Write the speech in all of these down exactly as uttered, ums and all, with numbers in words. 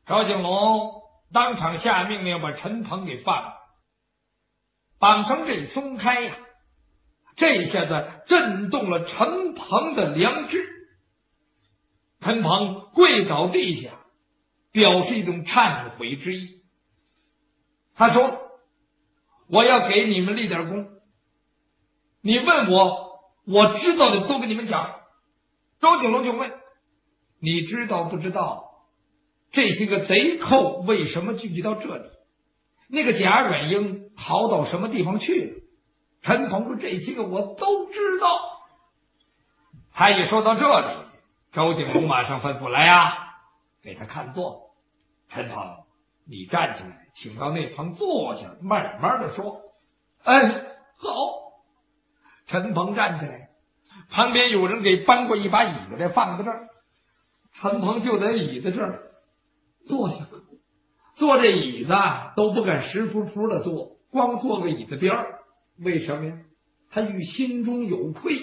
赵景龙当场下命令把陈鹏给放了，绑绳这一松开呀，这一下子震动了陈鹏的良知。陈鹏跪倒地下，表示一种忏悔之意。他说：我要给你们立点功，你问我，我知道的都跟你们讲。周景龙就问：你知道不知道这些个贼寇为什么聚集到这里？那个贾软英逃到什么地方去了？陈鹏说：这些个我都知道。他一说到这里，周景龙马上吩咐：来呀，给他看座。陈鹏，你站起来，请到那旁坐下，慢慢的说。哎，好。陈鹏站起来，旁边有人给搬过一把椅子来放在这儿，陈鹏就在椅子这儿坐下，坐这椅子都不敢实服服的坐，光坐个椅子边儿。为什么呀？他与心中有愧，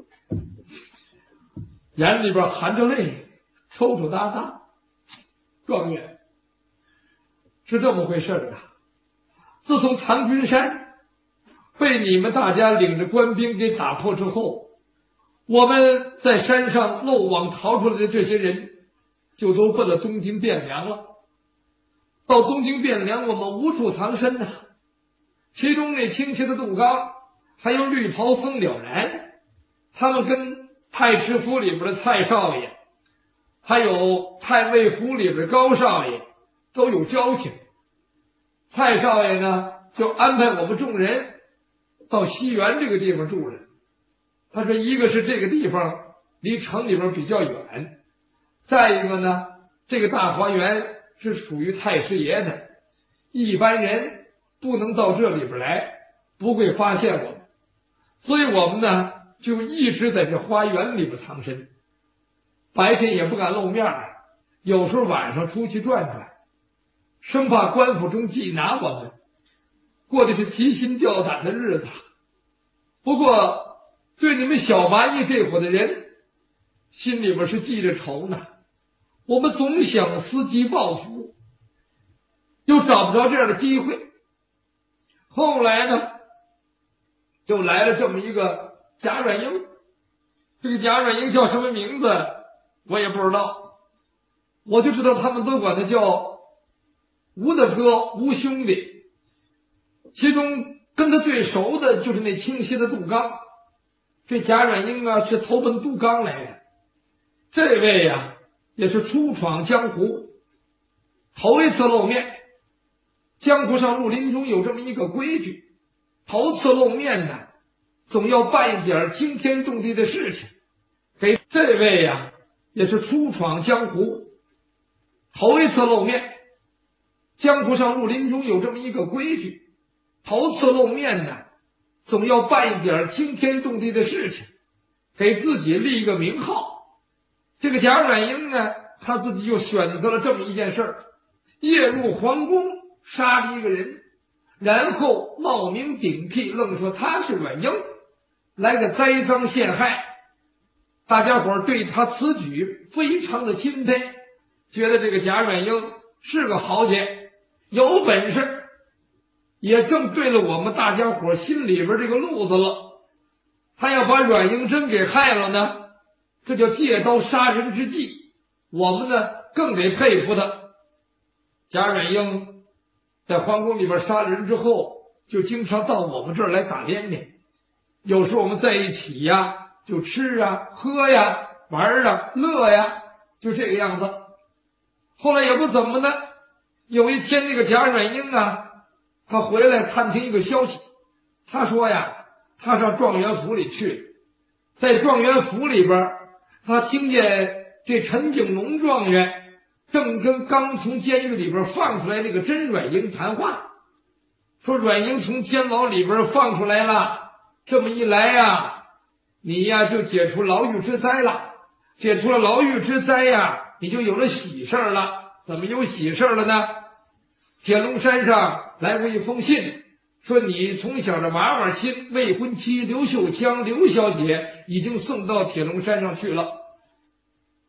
眼里边含着泪，抽抽搭搭。状元，是这么回事啊！自从唐君山被你们大家领着官兵给打破之后，我们在山上漏网逃出来的这些人就都奔了东京汴梁了。到东京汴梁，我们无处藏身呐、啊。其中那青旗的杜刚，还有绿袍僧了然，他们跟太师府里边的蔡少爷，还有太尉府里边的高少爷都有交情。蔡少爷呢，就安排我们众人到西园这个地方住了。他说，一个是这个地方离城里边比较远，再一个呢，这个大花园是属于太师爷的，一般人不能到这里边来，不会发现我们，所以我们呢就一直在这花园里边藏身，白天也不敢露面，有时候晚上出去转转，生怕官府中缉拿我们，过的是提心吊胆的日子。不过对你们小蛮夷这伙的人，心里边是记着仇呢。我们总想伺机报复，又找不着这样的机会。后来呢，就来了这么一个贾软英。这个贾软英叫什么名字我也不知道，我就知道他们都管他叫吴大哥、吴兄弟。其中跟他最熟的就是那清溪的杜刚。这贾软英啊，是投奔杜刚来的。这位呀、啊，也是初闯江湖，头一次露面。江湖上绿林中有这么一个规矩，头次露面呢，总要办一点惊天动地的事情。给这位呀、啊，也是初闯江湖，头一次露面。江湖上绿林中有这么一个规矩，头次露面呢，总要办一点惊天动地的事情，给自己立一个名号。这个贾软英呢，他自己就选择了这么一件事儿，夜入皇宫杀了一个人，然后冒名顶替，愣说他是软英，来个栽赃陷害。大家伙儿对他此举非常的钦佩，觉得这个贾软英是个豪杰，有本事，也正对了我们大家伙心里边这个路子了。他要把阮英真给害了呢，这叫借刀杀人之计，我们呢更得佩服他。贾阮英在皇宫里边杀了人之后，就经常到我们这儿来打连连，有时候我们在一起呀，就吃啊喝呀玩啊乐呀，就这个样子。后来也不怎么呢，有一天那个贾阮英啊，他回来探听一个消息，他说呀，他上状元府里去，在状元府里边，他听见这陈景龙状元正跟刚从监狱里边放出来那个真阮英谈话，说阮英从监牢里边放出来了，这么一来呀，你呀就解除牢狱之灾了，解除了牢狱之灾呀，你就有了喜事了。怎么有喜事了呢？铁龙山上来过一封信，说你从小的娃娃亲未婚妻刘秀香刘小姐已经送到铁龙山上去了。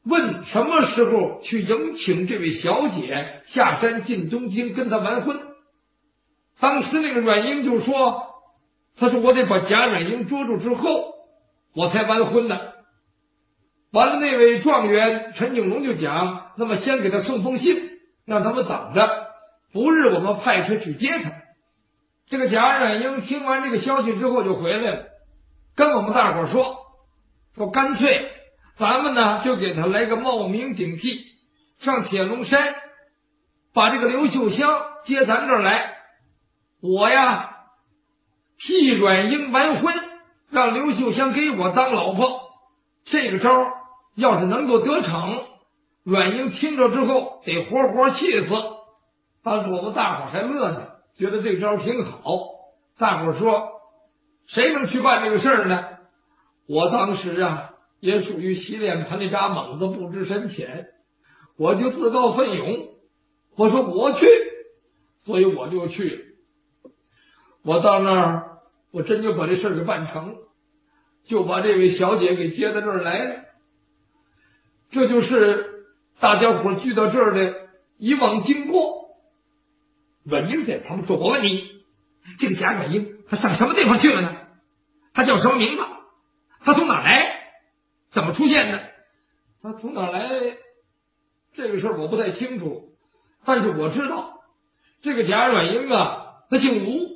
问什么时候去迎请这位小姐下山进东京跟他完婚。当时那个阮英就说，他说我得把贾阮英捉住之后我才完婚呢。完了，那位状元陈景龙就讲，那么先给他送封信，让他们等着，不日我们派车去接他。这个贾阮英听完这个消息之后就回来了，跟我们大伙说，说干脆咱们呢就给他来个冒名顶替，上铁龙山把这个刘秀香接咱这儿来，我呀替阮英完婚，让刘秀香给我当老婆。这个招要是能够得逞，阮英听着之后得活活气死。当时我们大伙还乐呢，觉得这招挺好。大伙说谁能去办这个事儿呢？我当时啊也属于洗脸盆里扎猛子不知深浅，我就自告奋勇，我说我去，所以我就去了。我到那儿我真就把这事儿给办成了，就把这位小姐给接到这儿来了。这就是大家伙聚到这儿的以往经过。阮英在旁边说，我问你，这个贾阮英他上什么地方去了呢？他叫什么名字？他从哪来？怎么出现的？他从哪来？这个事儿我不太清楚，但是我知道这个贾阮英啊，他姓吴，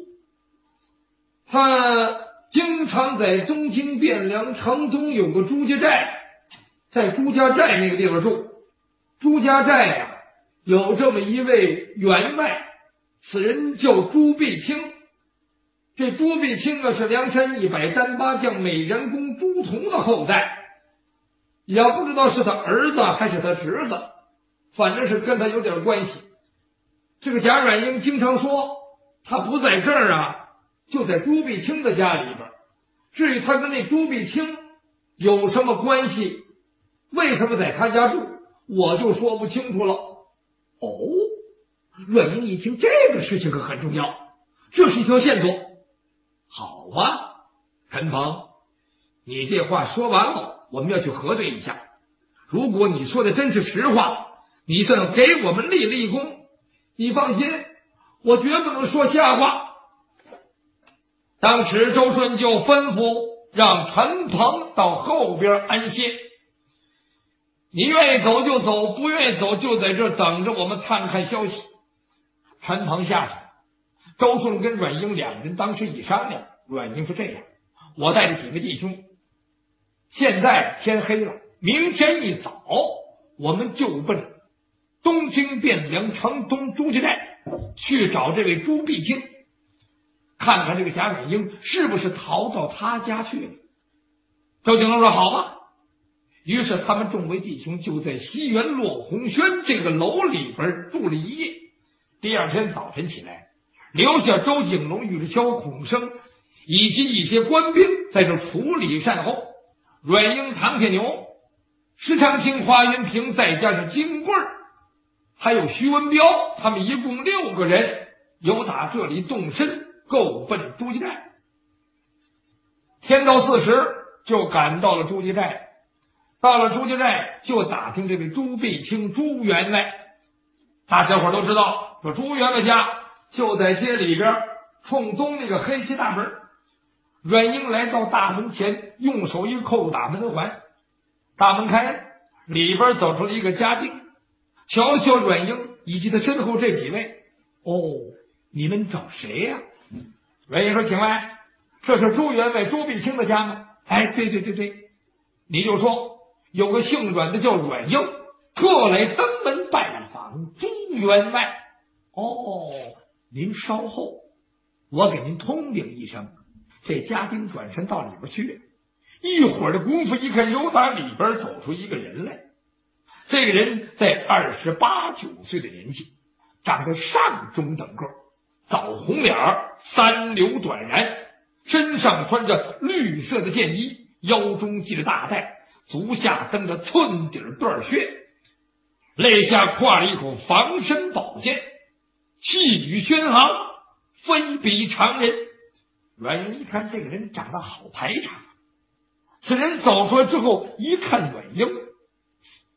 他经常在东京汴梁城东有个朱家寨，在朱家寨那个地方住。朱家寨呀、啊，有这么一位员外，此人叫朱必清。这朱必清啊，是梁山一百单八将美髯公朱仝的后代，也不知道是他儿子还是他侄子，反正是跟他有点关系。这个贾阮英经常说他不在这儿啊，就在朱必清的家里边。至于他跟那朱必清有什么关系，为什么在他家住，我就说不清楚了。哦，阮英一听这个事情可很重要，这是一条线索。好啊，陈鹏，你这话说完了，我们要去核对一下。如果你说的真是实话，你算给我们立立功。你放心，我绝不能说瞎话。当时周顺就吩咐让陈鹏到后边安歇，你愿意走就走，不愿意走就在这等着我们探看消息。陈鹏下去，周顺跟阮英两人当时一商量，阮英说这样，我带着几个弟兄，现在天黑了，明天一早我们就奔东京汴梁城东朱家寨去找这位朱必清，看看这个贾阮英是不是逃到他家去了。周景龙说好吧。于是他们众位弟兄就在西园落红轩这个楼里边住了一夜。第二天早晨起来，留下周景龙、玉箫、孔生以及一些官兵在这处理善后。阮英、唐铁牛、石长青、华云平，再加上金贵还有徐文彪，他们一共六个人由打这里动身够奔朱家寨。天到四时就赶到了朱家寨。到了朱家寨就打听这个朱必清朱员外。大家伙都知道，说朱员外家就在街里边冲东那个黑漆大门。阮英来到大门前，用手一扣大门环，大门开了，里边走出了一个家丁，瞧了瞧阮英以及他身后这几位，哦，你们找谁呀、啊？阮英说，请问这是朱员外朱必清的家吗？哎，对对对对，你就说有个姓阮的叫阮英，特来登门拜访朱员外。哦，您稍后，我给您通禀一声。这家丁转身到里边去了，一会儿的功夫，一看由打里边走出一个人来。这个人在二十八九岁的年纪，长得上中等个，枣红脸，三绺短髯，身上穿着绿色的箭衣，腰中系着大带，足下蹬着寸底缎靴，肋下挎了一口防身宝剑，气宇轩昂，非比常人。阮英一看这个人长得好排场，此人走出来之后一看阮英，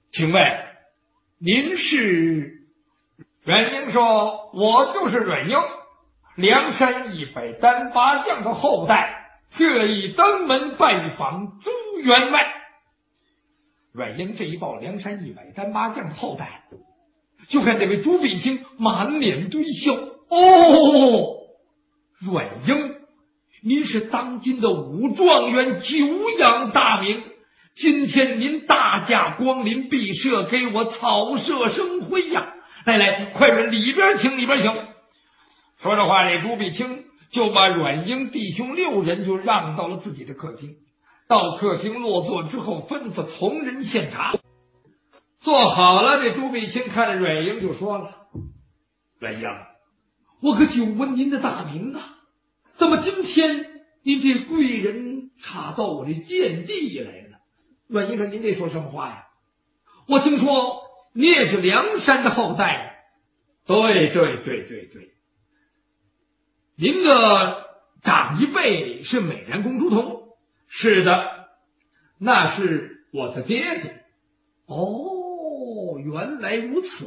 请问您是？阮英说：“我就是阮英，梁山一百单八将的后代，特意登门拜访朱员外。”阮英这一报梁山一百单八将的后代，就看这位朱必清满脸堆笑。哦，阮英，您是当今的武状元，久仰大名。今天您大驾光临敝社，给我草舍生辉呀！来来，快点里边请，里边请。说着话，这朱必清就把阮英弟兄六人就让到了自己的客厅。到客厅落座之后，吩咐从人献茶。坐好了，这朱必清看着阮英就说了：“阮英，我可久闻您的大名啊，怎么今天您这贵人插到我这贱地来了？”阮英说：“您这说什么话呀？我听说你也是梁山的后代。”“对对对对对，您的长一辈是美髯公朱仝。”“是的，那是我的爹爹。”“哦，原来如此，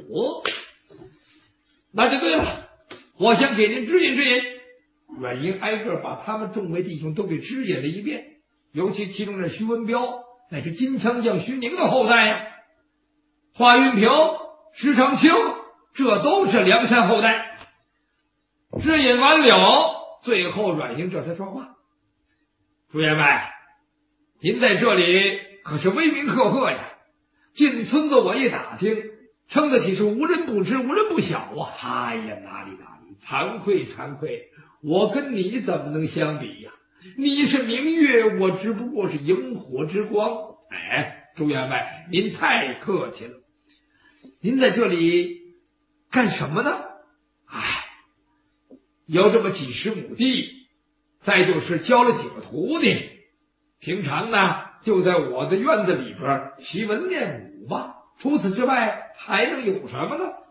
那就对了，我先给您指引指引。”阮英挨个把他们众位弟兄都给指引了一遍，尤其其中的徐文彪乃是金枪将徐宁的后代呀，华云平、石长清，这都是梁山后代。指引完了，最后阮英这才说话：“朱员外，您在这里可是威名赫赫呀！进村子我一打听，称得起是无人不知，无人不晓啊！哎呀，哪里哪里，惭愧惭愧，我跟你怎么能相比呀？你是明月，我只不过是萤火之光。哎，朱员外，您太客气了。您在这里干什么呢？哎，有这么几十亩地，再就是教了几个徒弟，平常呢就在我的院子里边习文练武吧。除此之外，还能有什么呢？”“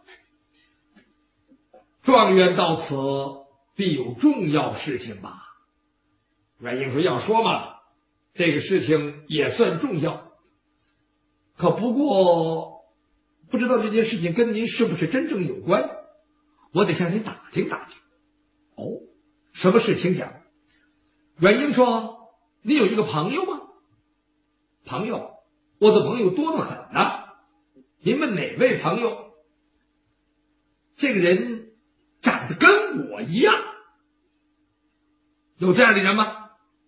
状元到此，必有重要事情吧？”阮英说：“要说嘛，这个事情也算重要，可不过不知道这件事情跟您是不是真正有关，我得向您打听打听。”“哦，什么事情讲？”阮英说：“你有一个朋友吗？”“朋友？我的朋友多得很呐。您问哪位朋友？”“这个人长得跟我一样。”“有这样的人吗？”“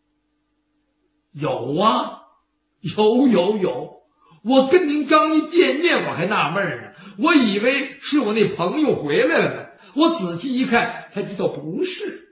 有啊，有有有，我跟您刚一见面我还纳闷呢，我以为是我那朋友回来了呢，我仔细一看才知道不是。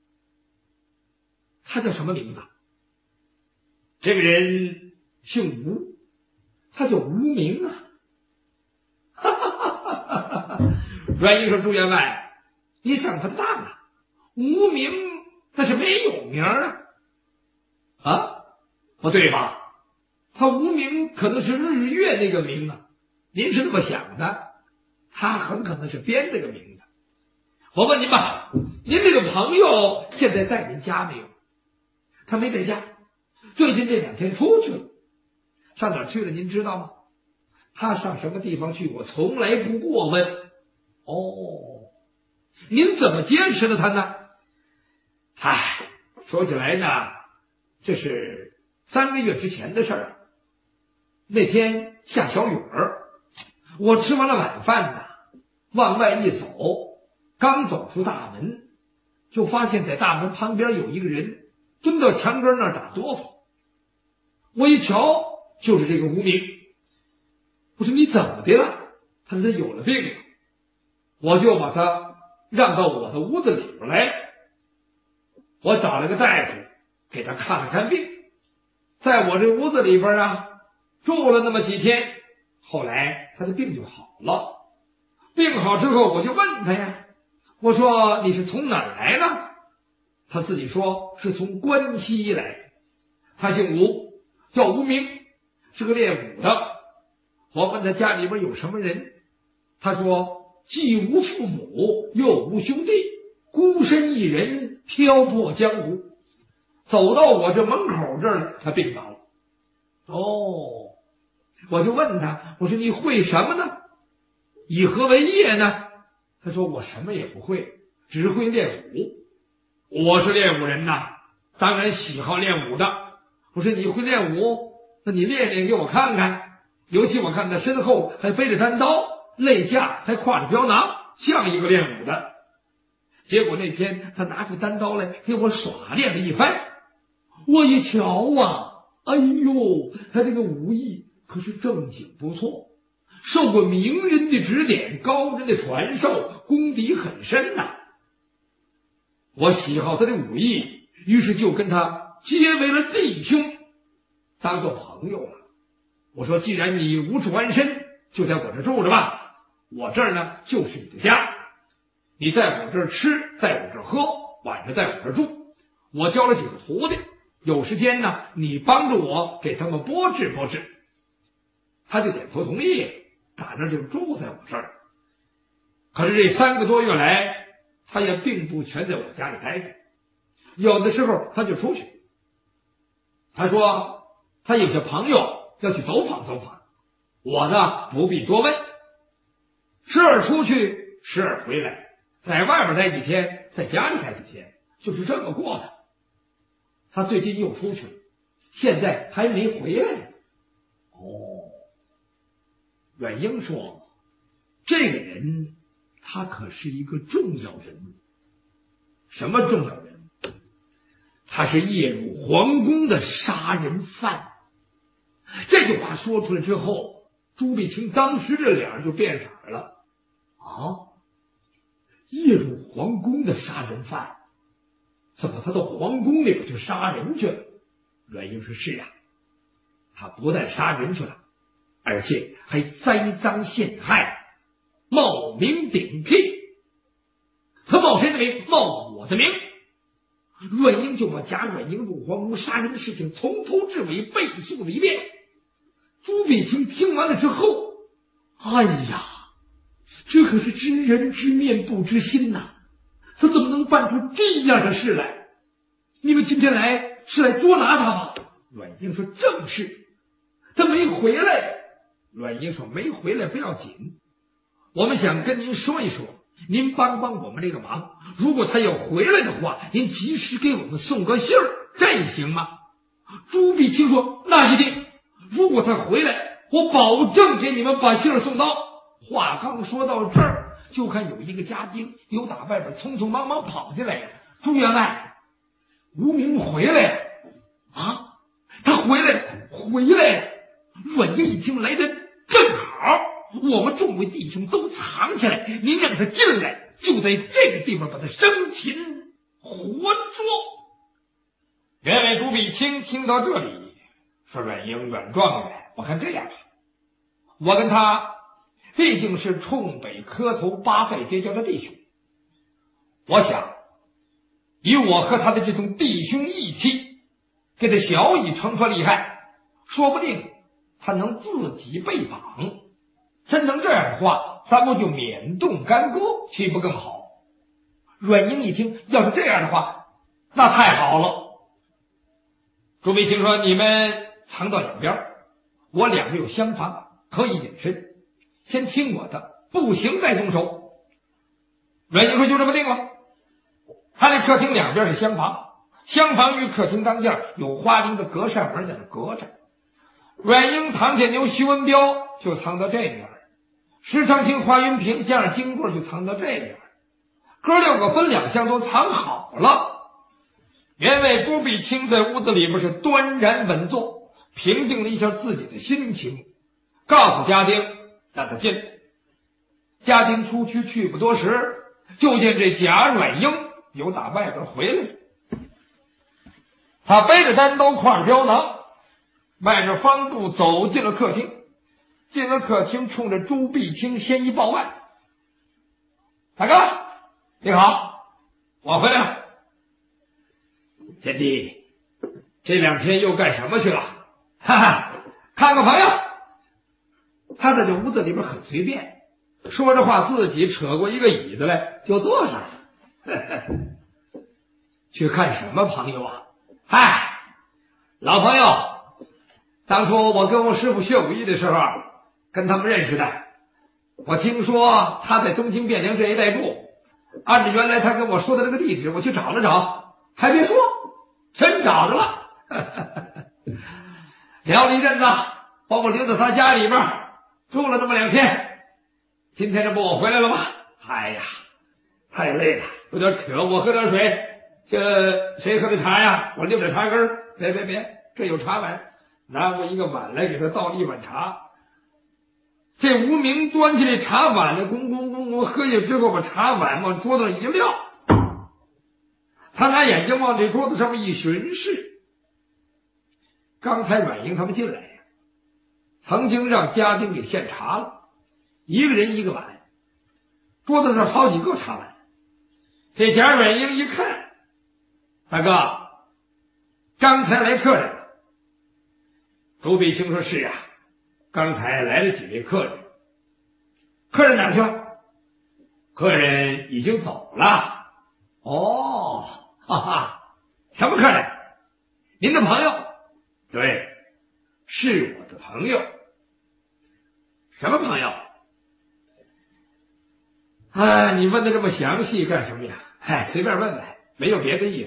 他叫什么名字？”“这个人姓吴，他叫吴明啊。”哈哈哈哈哈！阮英说：“朱员外，你上他的当啊！吴明那是没有名啊。”“啊，不对吧？他无名可能是日月那个名啊，您是这么想的？他很可能是编这个名字。我问您吧，您这个朋友现在在您家没有？”“他没在家，最近这两天出去了。”“上哪儿去了？您知道吗？”“他上什么地方去，我从来不过问。”“哦，您怎么结识的他呢？”“唉，说起来呢，这是三个月之前的事儿。那天下小雨儿，我吃完了晚饭呢，往外一走，刚走出大门，就发现在大门旁边有一个人蹲到墙根那儿打哆嗦。我一瞧，就是这个无名。我说：“你怎么的了？”他说：“他有了病了。”我就把他让到我的屋子里边来，我找了个大夫给他看了看病，在我这屋子里边啊住了那么几天，后来他的病就好了。病好之后，我就问他呀，我说：“你是从哪儿来的？”他自己说是从关西来。他姓吴，叫吴明，是个练武的。我问他家里边有什么人，他说既无父母，又无兄弟，孤身一人漂泊江湖。走到我这门口这儿，他病倒了。哦， 我就问他，我说你会什么呢？以何为业呢？他说我什么也不会，只会练武。我是练武人呐，当然喜好练武的。我说你会练武，那你练练给我看看。尤其我看他身后还背着单刀，肋下还挎着镖囊，像一个练武的。结果那天他拿出单刀来给我耍练了一番，我一瞧啊，哎呦，他这个武艺可是正经不错，受过名人的指点，高人的传授，功底很深呐、啊。我喜好他的武艺，于是就跟他结为了弟兄，当做朋友了。我说既然你无处安身，就在我这住着吧，我这儿呢就是你的家，你在我这儿吃，在我这儿喝，晚上在我这儿住。我教了几个徒弟，有时间呢你帮助我给他们拨治拨治。他就点头同意，打那就住在我这儿。可是这三个多月来，他也并不全在我家里待着，有的时候他就出去。他说他有些朋友要去走访走访，我呢不必多问，时而出去，时而回来，在外边待几天，在家里待几天，就是这么过的。他最近又出去了，现在还没回来呢。哦，阮英说，这个人他可是一个重要人物。什么重要人物？他是夜入皇宫的杀人犯。这句话说出来之后，朱碧清当时这脸就变色了。啊，夜入皇宫的杀人犯，怎么他到皇宫里边去杀人去了？阮英说是啊，他不但杀人去了，而且还栽赃陷害，冒名顶替。他冒谁的名？冒我的名。阮英就把贾阮英入皇宫杀人的事情从头至尾背诵了一遍。朱碧清听完了之后，哎呀，这可是知人知面不知心呐、啊！他怎么能办出这样的事来？你们今天来是来捉拿他吗？阮英说正是。他没回来。阮英说没回来不要紧，我们想跟您说一说，您帮帮我们这个忙。如果他要回来的话，您及时给我们送个信儿，这行吗？朱碧清说那一定，如果他回来，我保证给你们把信儿送到。话刚说到这儿，就看有一个家丁由打外边匆匆忙忙跑进来，朱员外，吴明回来了啊！他回来了，回来了！阮英一听来的正好，我们众位弟兄都藏起来，您让他进来，就在这个地方把他生擒活捉。原来朱碧清听到这里，说阮英阮状元，我看这样吧，我跟他毕竟是冲北磕头八拜结交的弟兄，我想以我和他的这种弟兄义气，给他小以惩罚厉害，说不定他能自己被绑。真能这样的话，咱们就免动干戈，岂不更好？阮英一听，要是这样的话，那太好了。朱碧清说，你们藏到两边，我两个有厢房，可以隐身，先听我的，不行再动手。阮英说就这么定了。他那客厅两边是厢房，厢房与客厅当间有花翎的隔扇门在那隔着。阮英、唐建牛、徐文彪就藏到这边，石长青、华云平加上金棍就藏到这边，哥六个分两厢都藏好了。原为朱碧清在屋子里边是端然稳坐，平静了一下自己的心情，告诉家丁让他进来。家丁出去去不多时，就见这贾阮英由打外边回来了。他背着单刀，挎着镖囊，迈着方步走进了客厅。进了客厅，冲着朱碧清先一报案：“大哥，你好，我回来了。贤弟，这两天又干什么去了？哈哈，看个朋友。”他在这屋子里边很随便，说着话自己扯过一个椅子来就坐上了。呵呵，去看什么朋友啊？嗨，老朋友， 当初我跟我师傅学武艺的时候，跟他们认识的。我听说他在东京汴梁这一带住，按照原来他跟我说的这个地址，我去找了找，还别说，真找着了。聊了一阵子，把我留在他家里边住了这么两天。今天这不我回来了吗？哎呀，太累了，有点渴，我喝点水。这谁喝的茶呀？我留点茶根。别别别，这有茶碗，拿过一个碗来，给他倒了一碗茶。这无名端起这茶碗的，咣咣咣咣喝下之后，把茶碗往桌子上一撂，他拿眼睛往这桌子上面一巡视。刚才阮英他们进来呀，曾经让家丁给献茶了，一个人一个碗，桌子上好几个茶碗。这贾阮英一看，大哥，刚才来客人了。周必清说：“是呀，刚才来了几位客人。客人哪去了？客人已经走了。哦，哈哈，什么客人？您的朋友？对，是我的朋友。什么朋友？啊，你问的这么详细干什么呀？哎，随便问问，没有别的意思。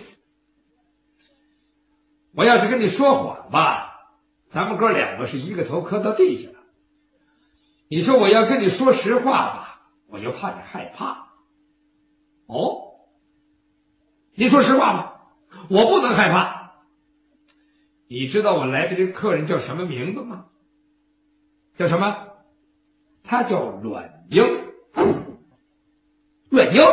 我要是跟你说谎吧，咱们哥两个是一个头磕到地下了。你说我要跟你说实话吧，我就怕你害怕。哦，你说实话吧，我不能害怕。你知道我来的这个客人叫什么名字吗？叫什么？他叫阮英。阮英？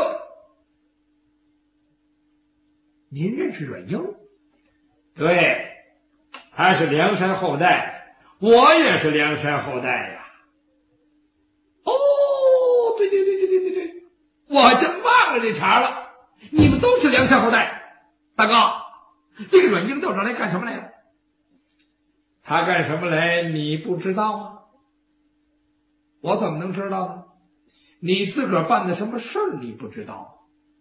您认识阮英？对，他是梁山后代，我也是梁山后代呀。哦，对对对对对对对，我还真忘了这茬了。你们都是梁山后代。大哥，这个阮英到这来干什么来了？他干什么来你不知道吗？我怎么能知道呢？你自个儿办的什么事儿你不知道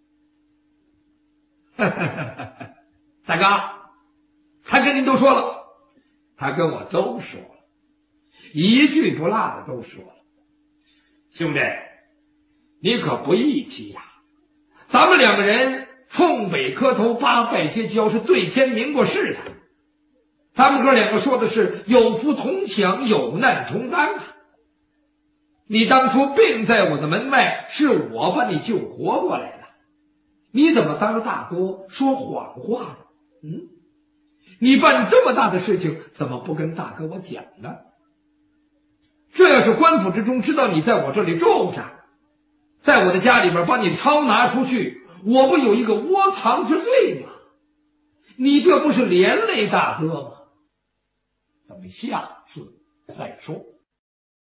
吗？大哥，他跟您都说了，他跟我都说了，一句不落的都说了。兄弟，你可不义气呀！咱们两个人冲北磕头，八拜结交，是对天明过誓的。咱们哥两个说的是有福同享，有难同当啊！你当初病在我的门外，是我把你救活过来了，你怎么当着大哥说谎话呢？嗯，你办这么大的事情，怎么不跟大哥我讲呢？这要是官府之中知道你在我这里住着，在我的家里边把你抄拿出去，我不有一个窝藏之罪吗？你这不是连累大哥吗？咱们下次再说。